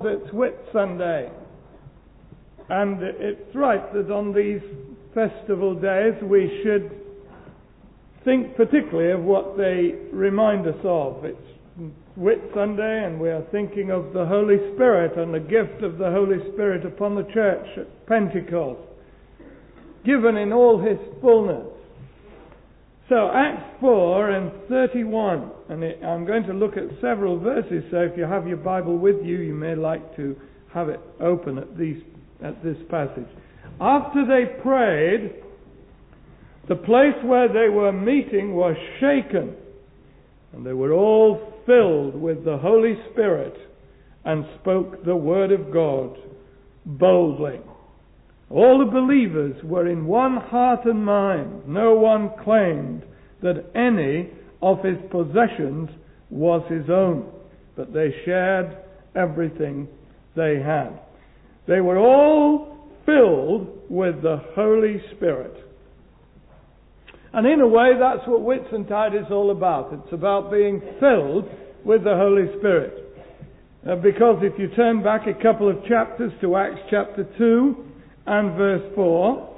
it's Whit Sunday. And it's right that on these festival days we should think particularly of what they remind us of. It's Whit Sunday, and we are thinking of the Holy Spirit and the gift of the Holy Spirit upon the church at Pentecost, given in all his fullness. So Acts 4 and 31, and I'm going to look at several verses, so if you have your Bible with you, you may like to have it open at this passage. After they prayed, the place where they were meeting was shaken, and they were all filled with the Holy Spirit and spoke the word of God boldly. All the believers were in one heart and mind. No one claimed that any of his possessions was his own, but they shared everything they had. They were all filled with the Holy Spirit. And in a way, that's what Whitsuntide is all about. It's about being filled with the Holy Spirit. Because if you turn back a couple of chapters to Acts chapter 2 and verse 4,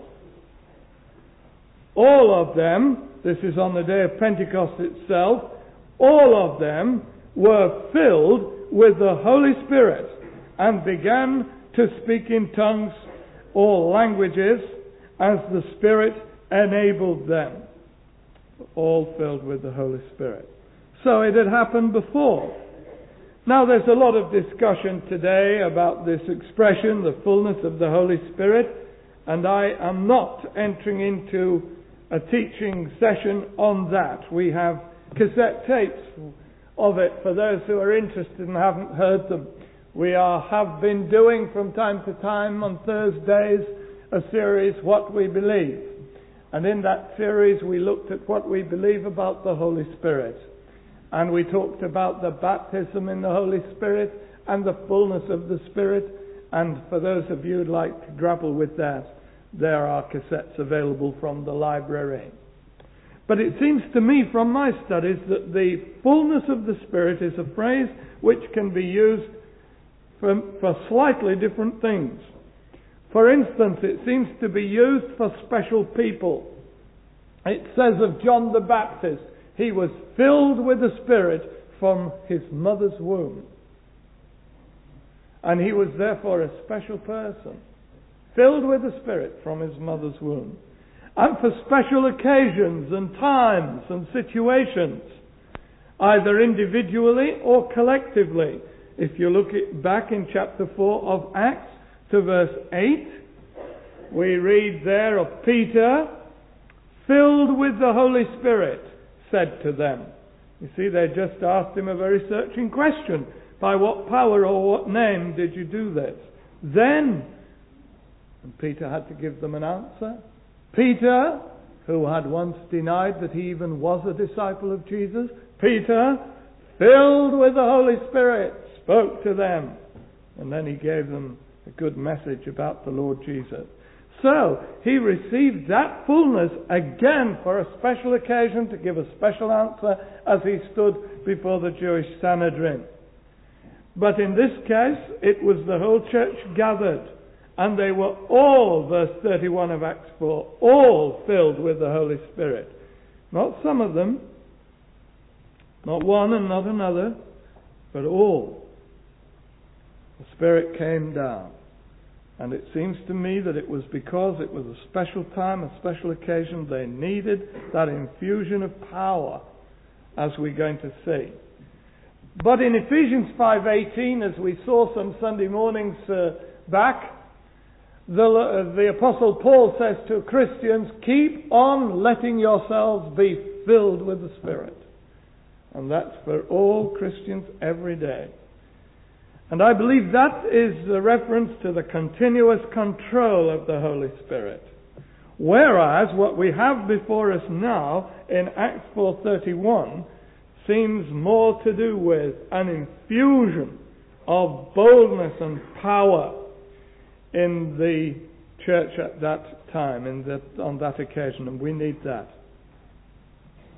all of them, this is on the day of Pentecost itself, all of them were filled with the Holy Spirit and began to speak in tongues or languages as the Spirit enabled them. All filled with the Holy Spirit. So it had happened before. Now there's a lot of discussion today about this expression, the fullness of the Holy Spirit, and I am not entering into a teaching session on that. We have cassette tapes of it for those who are interested and haven't heard them. We have been doing from time to time on Thursdays a series, What We Believe. And in that series we looked at what we believe about the Holy Spirit. And we talked about the baptism in the Holy Spirit and the fullness of the Spirit. And for those of you who'd like to grapple with that, there are cassettes available from the library. But it seems to me from my studies that the fullness of the Spirit is a phrase which can be used for slightly different things. For instance, it seems to be used for special people. It says of John the Baptist, he was filled with the Spirit from his mother's womb. And he was therefore a special person, filled with the Spirit from his mother's womb. And for special occasions and times and situations, either individually or collectively. If you look back in chapter 4 of Acts to verse 8, we read there of Peter, filled with the Holy Spirit, said to them. You see, they just asked him a very searching question. By what power or what name did you do this? Then, and Peter had to give them an answer. Peter, who had once denied that he even was a disciple of Jesus, Peter, filled with the Holy Spirit, spoke to them. And then he gave them a good message about the Lord Jesus. So, he received that fullness again for a special occasion to give a special answer as he stood before the Jewish Sanhedrin. But in this case, it was the whole church gathered, and they were all, verse 31 of Acts 4, all filled with the Holy Spirit. Not some of them, not one and not another, but all. The Spirit came down. And it seems to me that it was because it was a special time, a special occasion, they needed that infusion of power, as we're going to see. But in Ephesians 5:18, as we saw some Sunday mornings back, the Apostle Paul says to Christians, keep on letting yourselves be filled with the Spirit. And that's for all Christians every day. And I believe that is a reference to the continuous control of the Holy Spirit. Whereas what we have before us now in Acts 4:31 seems more to do with an infusion of boldness and power in the church at that time, on that occasion, and we need that.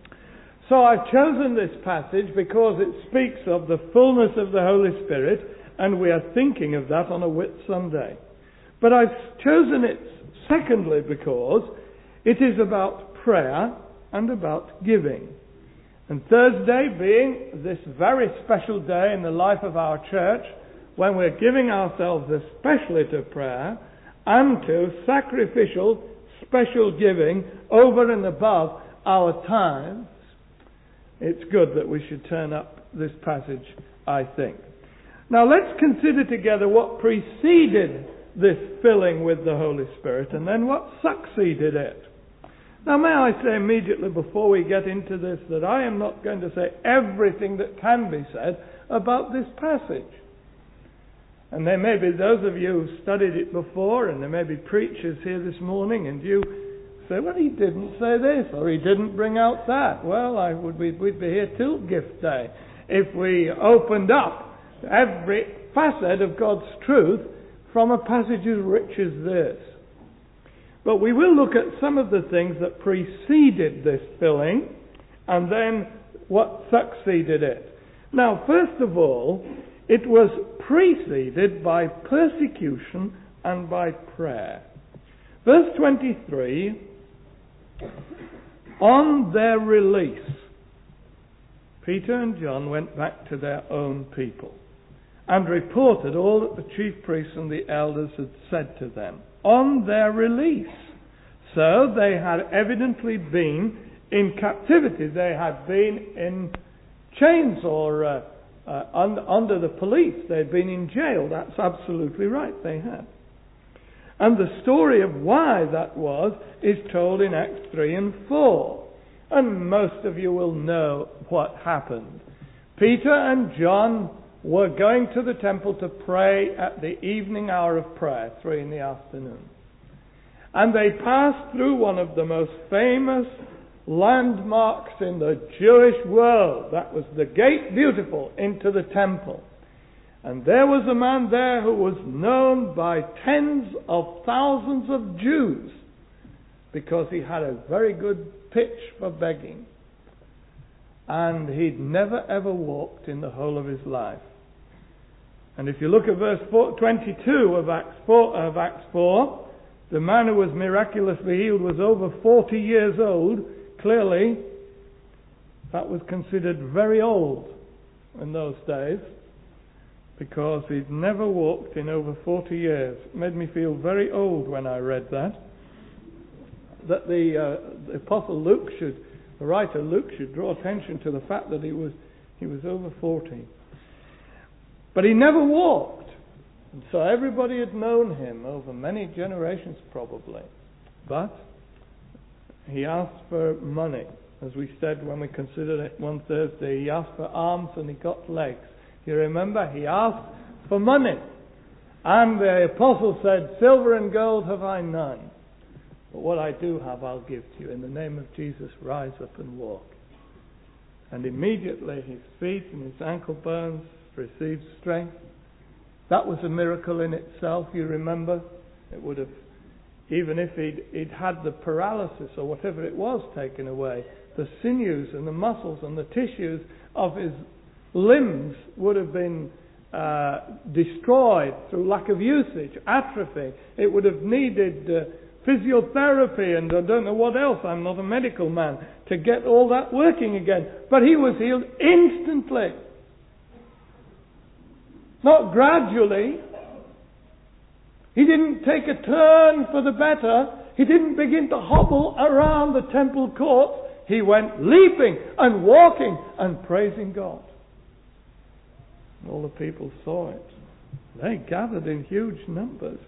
So I've chosen this passage because it speaks of the fullness of the Holy Spirit, and we are thinking of that on a Whit Sunday. But I've chosen it secondly because it is about prayer and about giving. And Thursday being this very special day in the life of our church, when we're giving ourselves especially to prayer and to sacrificial, special giving over and above our tithes, it's good that we should turn up this passage, I think. Now let's consider together what preceded this filling with the Holy Spirit and then what succeeded it. Now may I say immediately before we get into this that I am not going to say everything that can be said about this passage. And there may be those of you who studied it before, and there may be preachers here this morning, and you say, well, he didn't say this, or he didn't bring out that. Well, we'd be here till gift day if we opened up every facet of God's truth from a passage as rich as this. But we will look at some of the things that preceded this filling, and then what succeeded it. Now, first of all, it was preceded by persecution and by prayer. Verse 23, on their release, Peter and John went back to their own people and reported all that the chief priests and the elders had said to them. On their release. So they had evidently been in captivity. They had been in chains or under the police. They had been in jail. That's absolutely right. They had. And the story of why that was is told in Acts 3 and 4. And most of you will know what happened. Peter and John were going to the temple to pray at the evening hour of prayer, 3 in the afternoon. And they passed through one of the most famous landmarks in the Jewish world. That was the Gate Beautiful into the temple. And there was a man there who was known by tens of thousands of Jews because he had a very good pitch for begging. And he'd never ever walked in the whole of his life. And if you look at verse 22 of Acts 4, the man who was miraculously healed was over 40 years old. Clearly, that was considered very old in those days, because he'd never walked in over 40 years. It made me feel very old when I read that. That the apostle Luke the writer Luke should draw attention to the fact that he was over 40. But he never walked. And so everybody had known him over many generations probably. But he asked for money. As we said when we considered it one Thursday, he asked for arms and he got legs. You remember? He asked for money. And the apostle said, silver and gold have I none. But what I do have I'll give to you. In the name of Jesus, rise up and walk. And immediately his feet and his ankle bones received strength. That was a miracle in itself, you remember. It would have, even if he'd had the paralysis or whatever it was taken away, the sinews and the muscles and the tissues of his limbs would have been destroyed through lack of usage, atrophy. It would have needed physiotherapy and I don't know what else. I'm not a medical man, to get all that working again. But he was healed instantly. Not gradually. He didn't take a turn for the better. He didn't begin to hobble around the temple courts. He went leaping and walking and praising God. And all the people saw it. They gathered in huge numbers.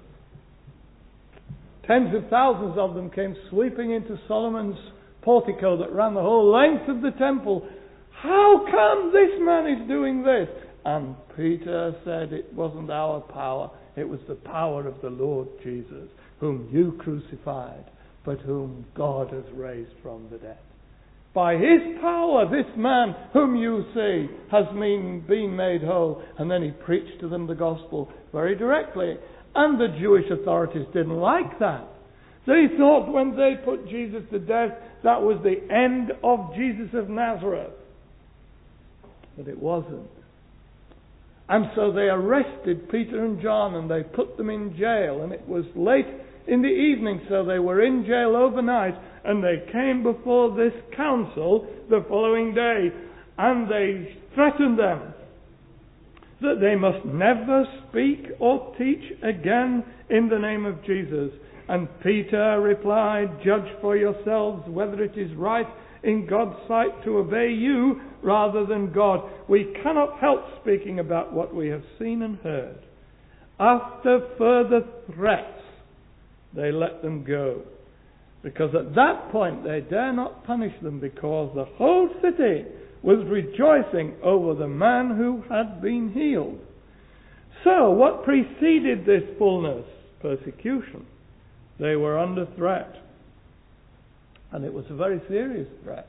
Tens of thousands of them came sweeping into Solomon's portico that ran the whole length of the temple. How come this man is doing this? And Peter said it wasn't our power, it was the power of the Lord Jesus, whom you crucified, but whom God has raised from the dead. By his power, this man whom you see has been made whole. And then he preached to them the gospel very directly. And the Jewish authorities didn't like that. They thought when they put Jesus to death, that was the end of Jesus of Nazareth. But it wasn't. And so they arrested Peter and John and they put them in jail. And it was late in the evening, so they were in jail overnight. And they came before this council the following day. And they threatened them that they must never speak or teach again in the name of Jesus. And Peter replied, "Judge for yourselves whether it is right in God's sight to obey you rather than God. We cannot help speaking about what we have seen and heard." After further threats, they let them go. Because at that point they dare not punish them, because the whole city was rejoicing over the man who had been healed. So, what preceded this fullness? Persecution. They were under threat. And it was a very serious threat.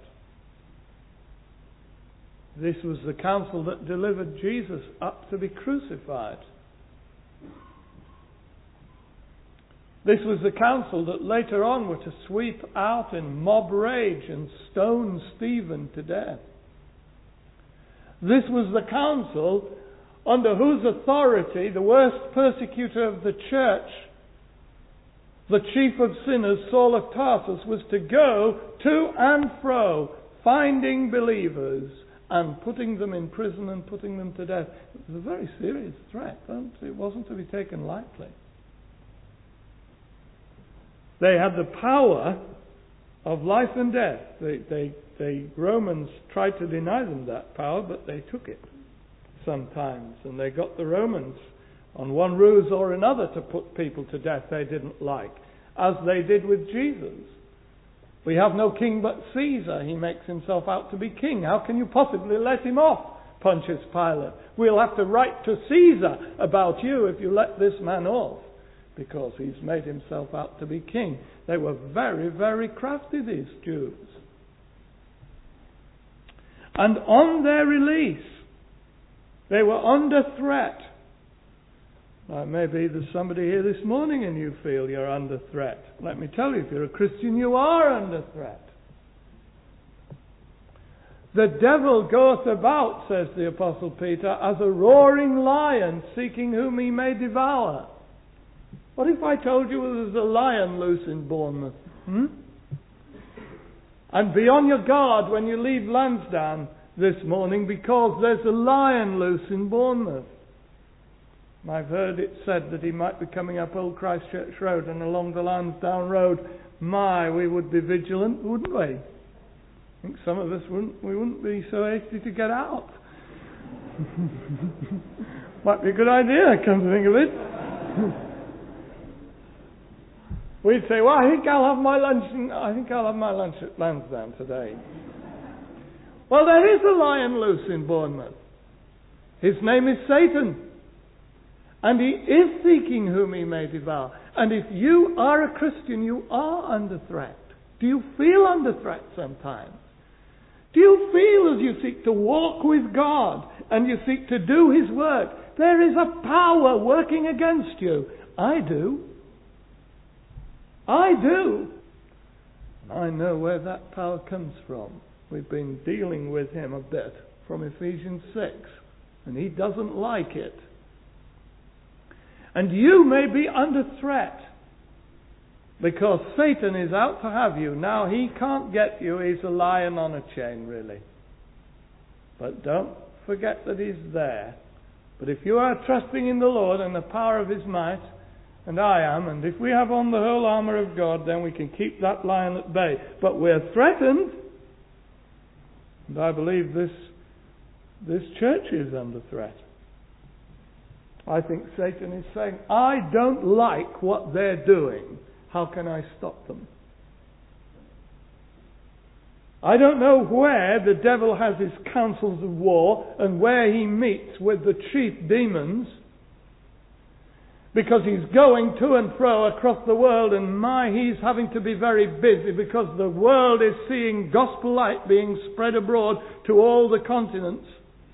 This was the council that delivered Jesus up to be crucified. This was the council that later on were to sweep out in mob rage and stone Stephen to death. This was the council under whose authority the worst persecutor of the church, the chief of sinners, Saul of Tarsus, was to go to and fro, finding believers and putting them in prison and putting them to death. It was a very serious threat. It wasn't to be taken lightly. They had the power of life and death. The Romans tried to deny them that power, but they took it sometimes. And they got the Romans on one ruse or another to put people to death they didn't like, as they did with Jesus. We have no king but Caesar. He makes himself out to be king. How can you possibly let him off, Pontius Pilate? We'll have to write to Caesar about you if you let this man off, because he's made himself out to be king. They were very, very crafty, these Jews. And on their release, they were under threat. Now, maybe there's somebody here this morning and you feel you're under threat. Let me tell you, if you're a Christian, you are under threat. The devil goeth about, says the Apostle Peter, as a roaring lion, seeking whom he may devour. What if I told you there's a lion loose in Bournemouth? And be on your guard when you leave Lansdowne this morning, because there's a lion loose in Bournemouth. I've heard it said that he might be coming up Old Christchurch Road and along the Lansdowne Road. We would be vigilant, wouldn't we? I think some of us wouldn't be so hasty to get out. Might be a good idea, come to think of it. We'd say, I think I'll have my lunch at Lansdowne today. Well, there is a lion loose in Bournemouth. His name is Satan. And he is seeking whom he may devour. And if you are a Christian, you are under threat. Do you feel under threat sometimes? Do you feel, as you seek to walk with God and you seek to do his work, there is a power working against you? I do. I do. I know where that power comes from. We've been dealing with him a bit from Ephesians 6. And he doesn't like it. And you may be under threat, because Satan is out to have you. Now, he can't get you. He's a lion on a chain, really. But don't forget that he's there. But if you are trusting in the Lord and the power of his might, and I am, and if we have on the whole armour of God, then we can keep that lion at bay. But we're threatened. And I believe this church is under threat. I think Satan is saying, I don't like what they're doing. How can I stop them? I don't know where the devil has his councils of war and where he meets with the chief demons, because he's going to and fro across the world, and he's having to be very busy, because the world is seeing gospel light being spread abroad to all the continents.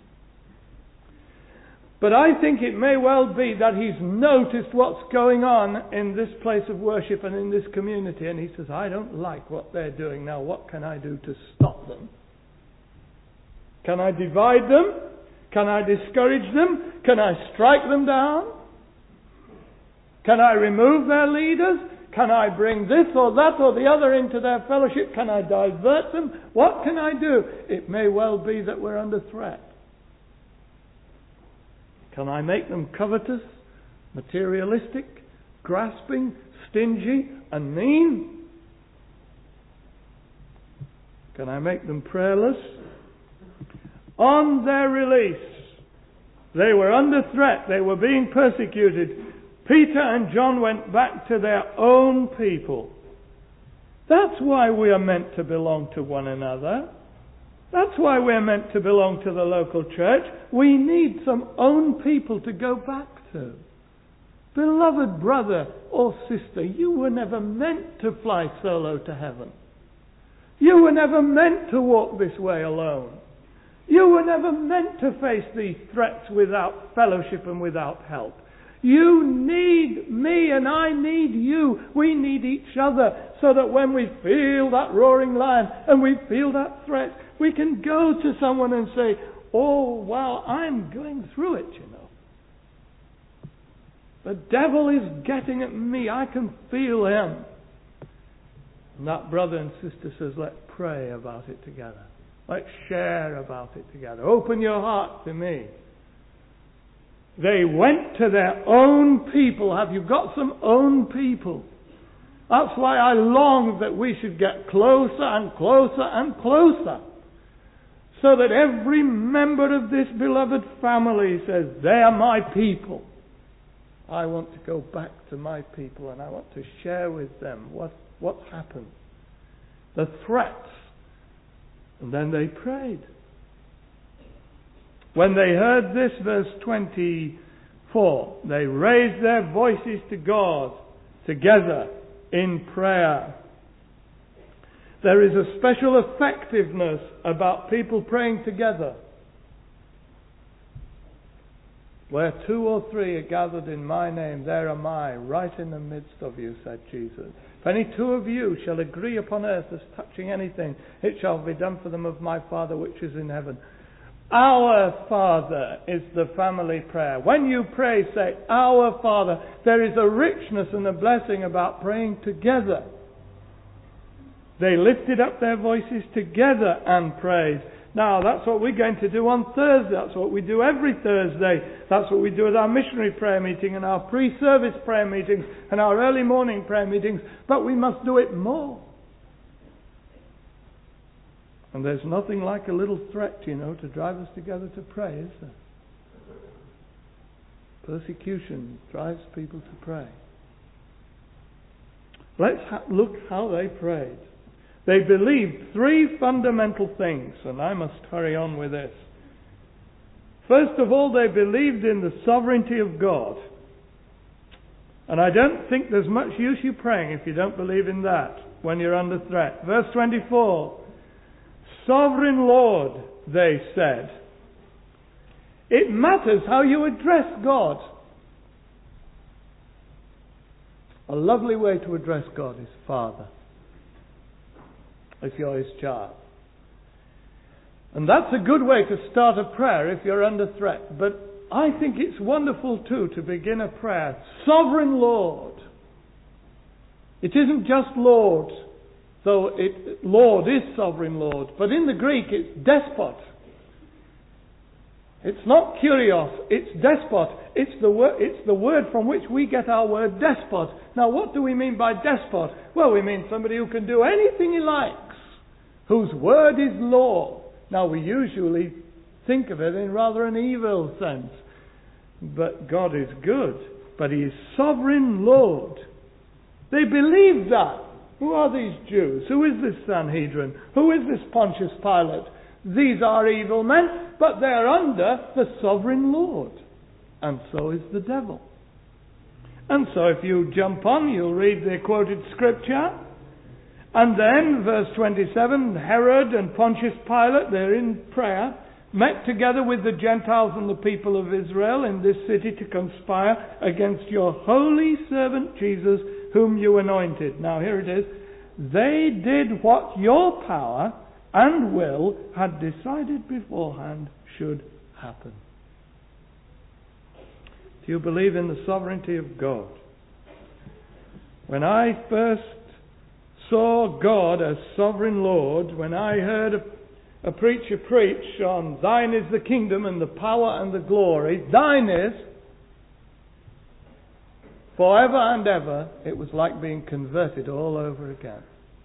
But I think it may well be that he's noticed what's going on in this place of worship and in this community, and he says, I don't like what they're doing. Now, what can I do to stop them? Can I divide them? Can I discourage them? Can I strike them down? Can I remove their leaders? Can I bring this or that or the other into their fellowship? Can I divert them? What can I do? It may well be that we're under threat. Can I make them covetous, materialistic, grasping, stingy, and mean? Can I make them prayerless? On their release, they were under threat. They were being persecuted. Peter and John went back to their own people. That's why we are meant to belong to one another. That's why we're meant to belong to the local church. We need some own people to go back to. Beloved brother or sister, you were never meant to fly solo to heaven. You were never meant to walk this way alone. You were never meant to face these threats without fellowship and without help. You need me and I need you. We need each other so that when we feel that roaring lion and we feel that threat, we can go to someone and say, oh, wow, I'm going through it, you know. The devil is getting at me. I can feel him. And that brother and sister says, let's pray about it together. Let's share about it together. Open your heart to me. They went to their own people. Have you got some own people? That's why I long that we should get closer and closer and closer. So that every member of this beloved family says, they are my people. I want to go back to my people and I want to share with them what's happened. The threats. And then they prayed. When they heard this, verse 24, they raised their voices to God together in prayer. There is a special effectiveness about people praying together. Where 2 or 3 are gathered in my name, there am I, right in the midst of you, said Jesus. If any 2 of you shall agree upon earth as touching anything, it shall be done for them of my Father which is in heaven. Our Father is the family prayer. When you pray, say, Our Father. There is a richness and a blessing about praying together. They lifted up their voices together and prayed. Now, that's what we're going to do on Thursday. That's what we do every Thursday. That's what we do at our missionary prayer meeting and our pre-service prayer meetings and our early morning prayer meetings. But we must do it more. And there's nothing like a little threat, you know, to drive us together to pray, is there? Persecution drives people to pray. Let's look how they prayed. They believed 3 fundamental things, and I must hurry on with this. First of all, they believed in the sovereignty of God. And I don't think there's much use you praying if you don't believe in that when you're under threat. Verse 24. Sovereign Lord, they said. It matters how you address God. A lovely way to address God is Father, if you're His child. And that's a good way to start a prayer if you're under threat. But I think it's wonderful too to begin a prayer. Sovereign Lord. It isn't just Lord. So Lord is sovereign Lord. But in the Greek it's despot. It's not kurios, it's despot. It's the word from which we get our word despot. Now what do we mean by despot? Well, we mean somebody who can do anything he likes, whose word is law. Now we usually think of it in rather an evil sense. But God is good. But He is sovereign Lord. They believe that. Who are these Jews? Who is this Sanhedrin? Who is this Pontius Pilate? These are evil men, but they're under the sovereign Lord. And so is the devil. And so if you jump on, you'll read the quoted scripture. And then, verse 27, Herod and Pontius Pilate, they're in prayer, met together with the Gentiles and the people of Israel in this city to conspire against your holy servant Jesus, whom you anointed. Now here it is. They did what your power and will had decided beforehand should happen. Do you believe in the sovereignty of God? When I first saw God as sovereign Lord, when I heard a preacher preach on thine is the kingdom and the power and the glory, thine is forever and ever, it was like being converted all over again.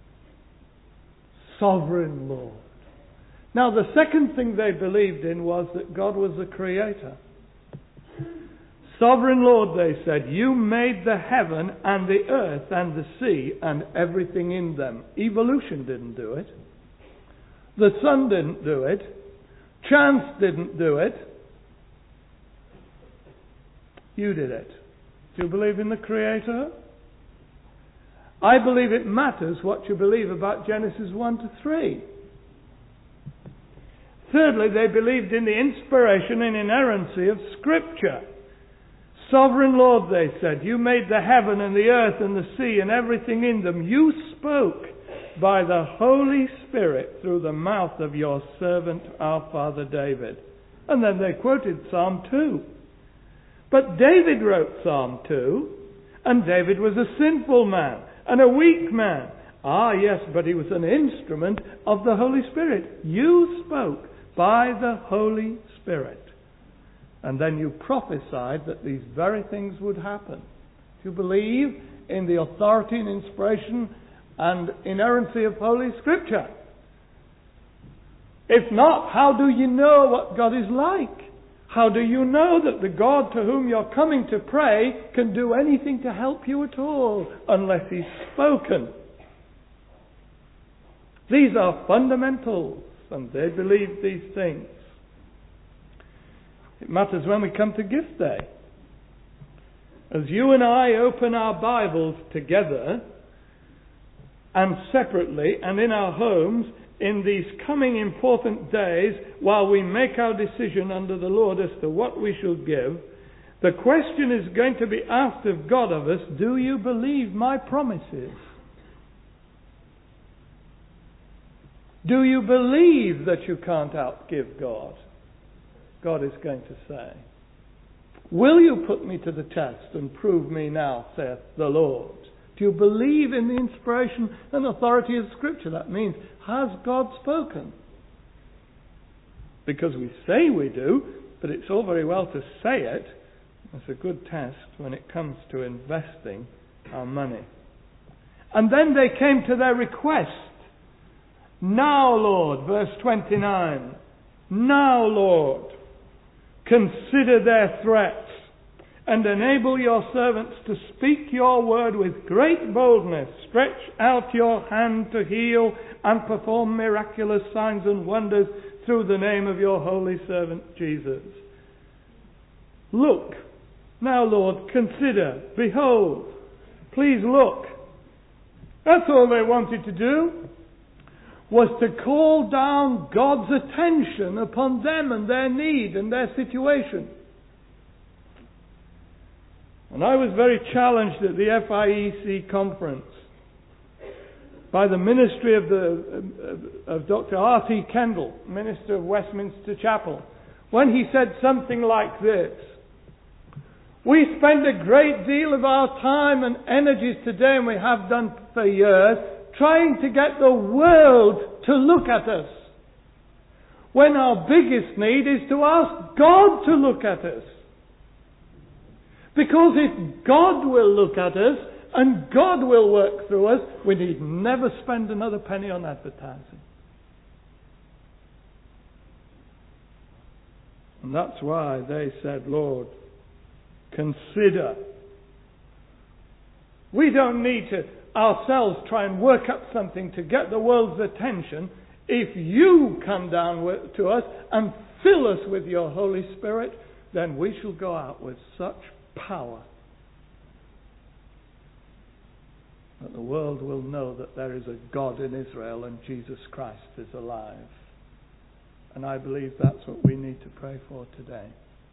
Sovereign Lord. Now the second thing they believed in was that God was the creator. Sovereign Lord, they said, you made the heaven and the earth and the sea and everything in them. Evolution didn't do it. The sun didn't do it. Chance didn't do it. You did it. Do you believe in the Creator? I believe it matters what you believe about Genesis 1 to 3. Thirdly, they believed in the inspiration and inerrancy of Scripture. Sovereign Lord, they said, you made the heaven and the earth and the sea and everything in them. You spoke by the Holy Spirit through the mouth of your servant, our father David. And then they quoted Psalm 2. But David wrote Psalm 2, and David was a sinful man and a weak man. Ah, yes, but he was an instrument of the Holy Spirit. You spoke by the Holy Spirit. And then you prophesied that these very things would happen. Do you believe in the authority and inspiration and inerrancy of Holy Scripture? If not, how do you know what God is like? How do you know that the God to whom you're coming to pray can do anything to help you at all unless He's spoken? These are fundamentals, and they believe these things. It matters when we come to Gift Day. As you and I open our Bibles together and separately and in our homes in these coming important days, while we make our decision under the Lord as to what we shall give, the question is going to be asked of God of us, do you believe my promises? Do you believe that you can't outgive God? God is going to say. Will you put me to the test and prove me now, saith the Lord? Do you believe in the inspiration and authority of Scripture? That means, has God spoken? Because we say we do, but it's all very well to say it. It's a good test when it comes to investing our money. And then they came to their request. Now, Lord, verse 29. Now, Lord, consider their threats and enable your servants to speak your word with great boldness. Stretch out your hand to heal and perform miraculous signs and wonders through the name of your holy servant Jesus. Look, now Lord, consider, behold, please look. That's all they wanted to do, was to call down God's attention upon them and their need and their situation. And I was very challenged at the FIEC conference by the ministry of Dr. R.T. Kendall, minister of Westminster Chapel, when he said something like this: we spend a great deal of our time and energies today, and we have done for years, trying to get the world to look at us, when our biggest need is to ask God to look at us. Because if God will look at us and God will work through us, we need never spend another penny on advertising. And that's why they said, Lord, consider. We don't need to ourselves try and work up something to get the world's attention. If you come down to us and fill us with your Holy Spirit, then we shall go out with such power that the world will know that there is a God in Israel and Jesus Christ is alive. And I believe that's what we need to pray for today.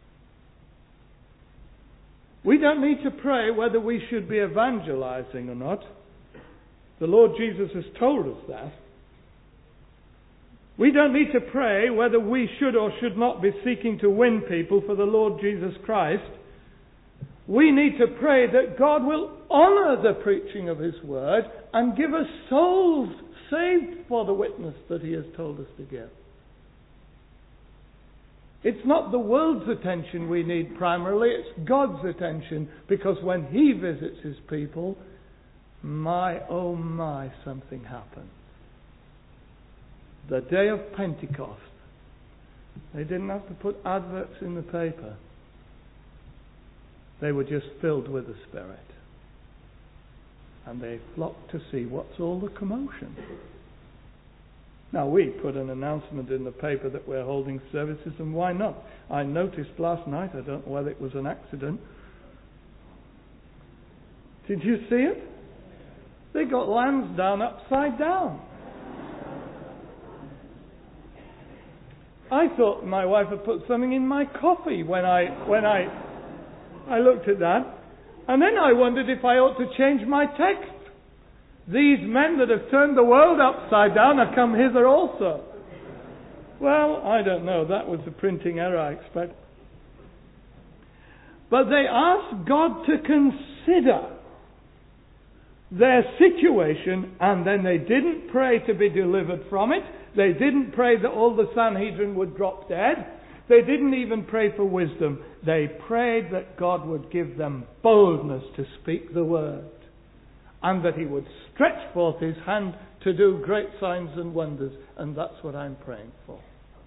We don't need to pray whether we should be evangelizing or not. The Lord Jesus has told us that. We don't need to pray whether we should or should not be seeking to win people for the Lord Jesus Christ. We need to pray that God will honour the preaching of His Word and give us souls saved for the witness that He has told us to give. It's not the world's attention we need primarily, it's God's attention, because when He visits His people, my, oh my, something happens. The day of Pentecost, they didn't have to put adverts in the paper. They were just filled with the Spirit. And they flocked to see what's all the commotion. Now, we put an announcement in the paper that we're holding services, and why not? I noticed last night, I don't know whether it was an accident. Did you see it? They got Lansdowne upside down. I thought my wife had put something in my coffee when I looked at that. And then I wondered if I ought to change my text. These men that have turned the world upside down have come hither also. Well, I don't know. That was a printing error, I expect. But they asked God to consider their situation, and then they didn't pray to be delivered from it. They didn't pray that all the Sanhedrin would drop dead. They didn't even pray for wisdom. They prayed that God would give them boldness to speak the word, and that He would stretch forth His hand to do great signs and wonders. And that's what I'm praying for.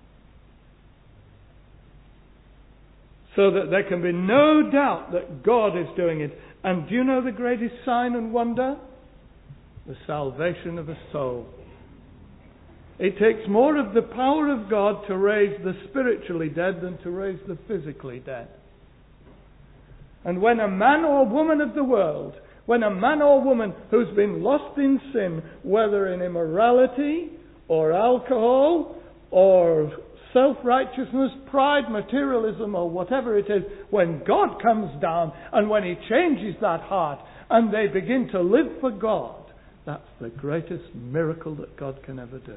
So that there can be no doubt that God is doing it. And do you know the greatest sign and wonder? The salvation of a soul. It takes more of the power of God to raise the spiritually dead than to raise the physically dead. And when a man or woman of the world, when a man or woman who's been lost in sin, whether in immorality or alcohol or self-righteousness, pride, materialism, or whatever it is, when God comes down and when He changes that heart and they begin to live for God, that's the greatest miracle that God can ever do.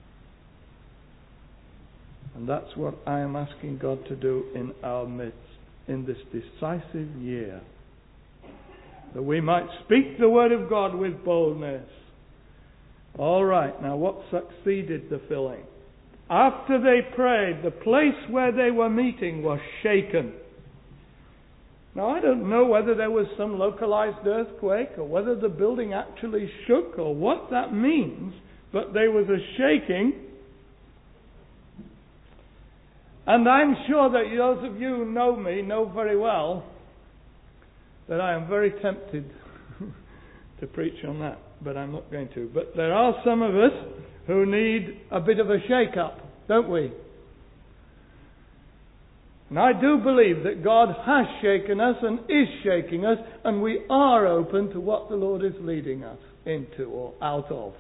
And that's what I am asking God to do in our midst in this decisive year. That we might speak the word of God with boldness. All right, now what succeeded the filling? After they prayed, the place where they were meeting was shaken. Now, I don't know whether there was some localized earthquake or whether the building actually shook or what that means, but there was a shaking. And I'm sure that those of you who know me know very well that I am very tempted to preach on that, but I'm not going to. But there are some of us who need a bit of a shake-up, don't we? And I do believe that God has shaken us and is shaking us, and we are open to what the Lord is leading us into or out of.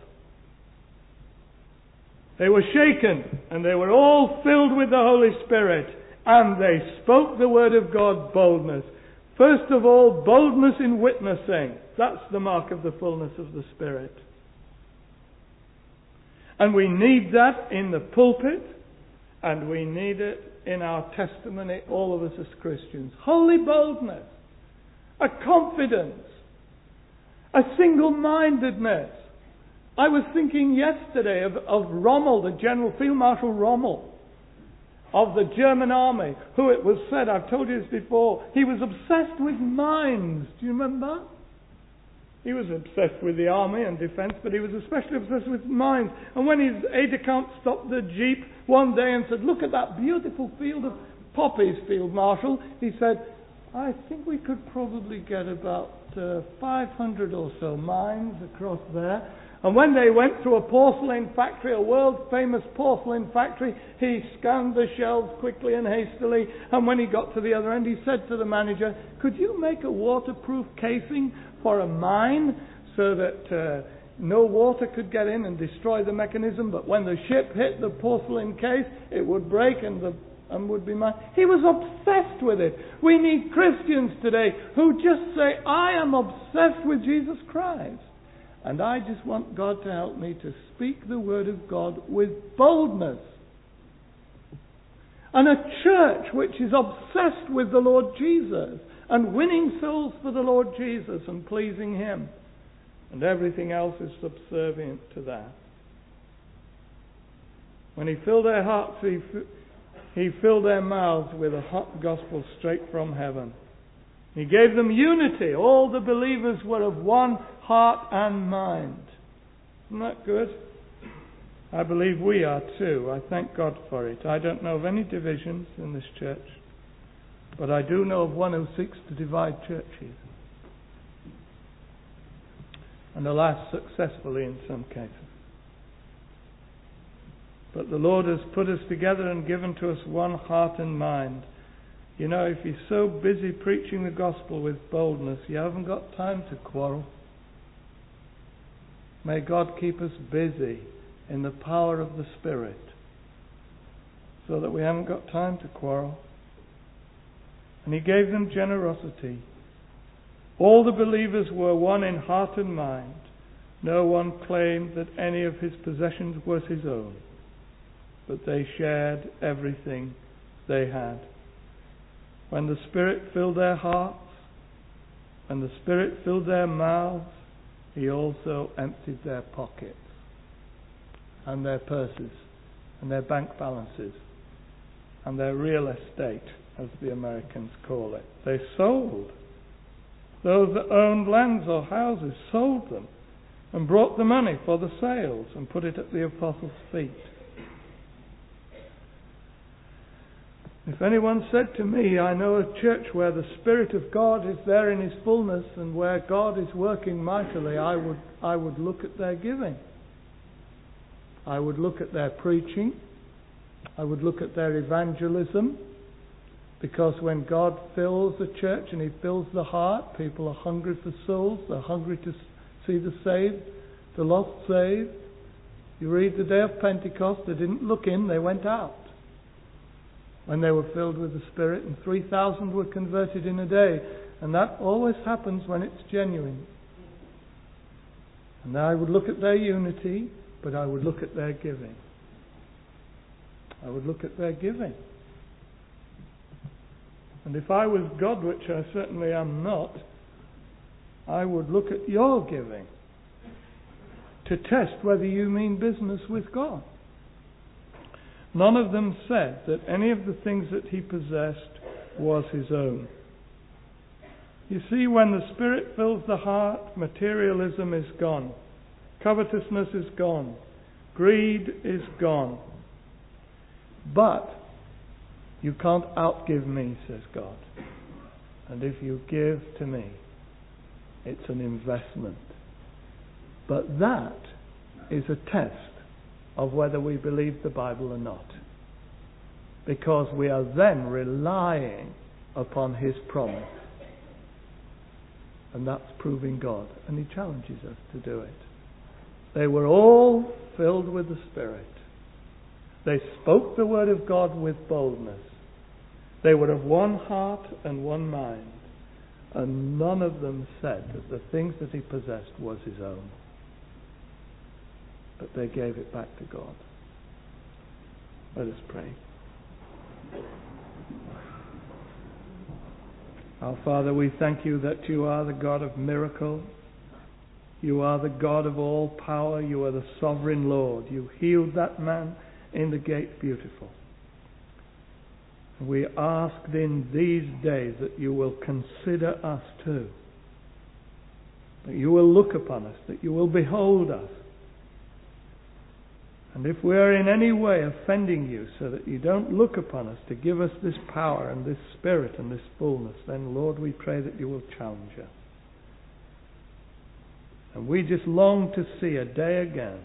They were shaken, and they were all filled with the Holy Spirit, and they spoke the word of God boldness. First of all, boldness in witnessing. That's the mark of the fullness of the Spirit. And we need that in the pulpit, and we need it in our testimony, all of us as Christians. Holy boldness, a confidence, a single-mindedness. I was thinking yesterday of Rommel, the General Field Marshal Rommel, of the German army, who it was said, I've told you this before, he was obsessed with mines. Do you remember? He was obsessed with the army and defence, but he was especially obsessed with mines. And when his aide-de-camp stopped the jeep one day and said, look at that beautiful field of poppies, Field Marshal, he said, I think we could probably get about 500 or so mines across there. And when they went through a porcelain factory, a world-famous porcelain factory, he scanned the shelves quickly and hastily. And when he got to the other end, he said to the manager, could you make a waterproof casing for a mine so that no water could get in and destroy the mechanism, but when the ship hit the porcelain case, it would break and would be mine. He was obsessed with it. We need Christians today who just say, I am obsessed with Jesus Christ. And I just want God to help me to speak the word of God with boldness. And a church which is obsessed with the Lord Jesus and winning souls for the Lord Jesus and pleasing Him. And everything else is subservient to that. When He filled their hearts, He filled their mouths with a hot gospel straight from heaven. He gave them unity. All the believers were of one heart and mind. Isn't that good? I believe we are too. I thank God for it. I don't know of any divisions in this church, but I do know of one who seeks to divide churches. And alas, successfully in some cases. But the Lord has put us together and given to us one heart and mind. You know, if you're so busy preaching the gospel with boldness, you haven't got time to quarrel. May God keep us busy in the power of the Spirit, so that we haven't got time to quarrel. And He gave them generosity. All the believers were one in heart and mind. No one claimed that any of his possessions was his own, but they shared everything they had. When the Spirit filled their hearts, when the Spirit filled their mouths, He also emptied their pockets and their purses and their bank balances and their real estate, as the Americans call it. They sold. Those that owned lands or houses sold them and brought the money for the sales and put it at the apostles' feet. If anyone said to me, I know a church where the Spirit of God is there in His fullness and where God is working mightily, I would look at their giving. I would look at their preaching. I would look at their evangelism. Because when God fills the church and He fills the heart, people are hungry for souls. They're hungry to see the saved, the lost saved. You read the day of Pentecost, they didn't look in, they went out. When they were filled with the Spirit, and 3,000 were converted in a day. And that always happens when it's genuine. And I would look at their unity, but I would look at their giving. I would look at their giving. And if I was God, which I certainly am not, I would look at your giving to test whether you mean business with God. None of them said that any of the things that he possessed was his own. You see, when the Spirit fills the heart, materialism is gone. Covetousness is gone. Greed is gone. But you can't outgive me, says God. And if you give to me, it's an investment. But that is a test of whether we believe the Bible or not. Because we are then relying upon His promise. And that's proving God. And He challenges us to do it. They were all filled with the Spirit. They spoke the word of God with boldness. They were of one heart and one mind. And none of them said that the things that he possessed was his own. But they gave it back to God. Let us pray. Our Father, we thank you that you are the God of miracles. You are the God of all power. You are the sovereign Lord. You healed that man in the gate beautiful. We ask in these days that you will consider us too. That you will look upon us. That you will behold us. And if we are in any way offending you so that you don't look upon us to give us this power and this Spirit and this fullness, then Lord, we pray that you will challenge us. And we just long to see a day again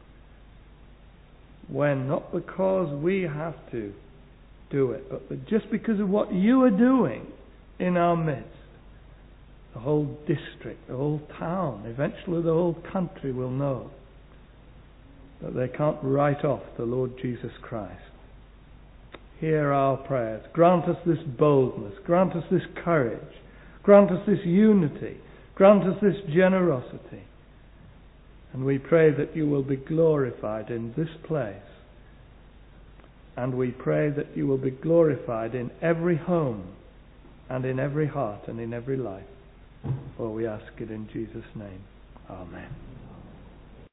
when, not because we have to do it, but just because of what you are doing in our midst, the whole district, the whole town, eventually the whole country will know that they can't write off the Lord Jesus Christ. Hear our prayers. Grant us this boldness. Grant us this courage. Grant us this unity. Grant us this generosity. And we pray that you will be glorified in this place. And we pray that you will be glorified in every home and in every heart and in every life. For we ask it in Jesus' name. Amen.